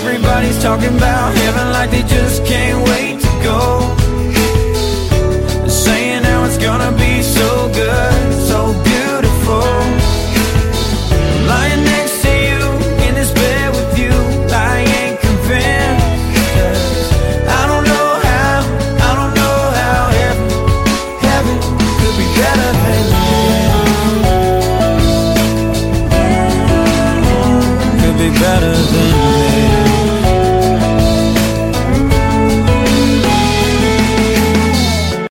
Everybody's talking about heaven like they just can't wait to go. They're saying how it's gonna be so good, so beautiful. Lying next to you in this bed with you, I ain't convinced. 'Cause I don't know how heaven could be better than this. Could be better than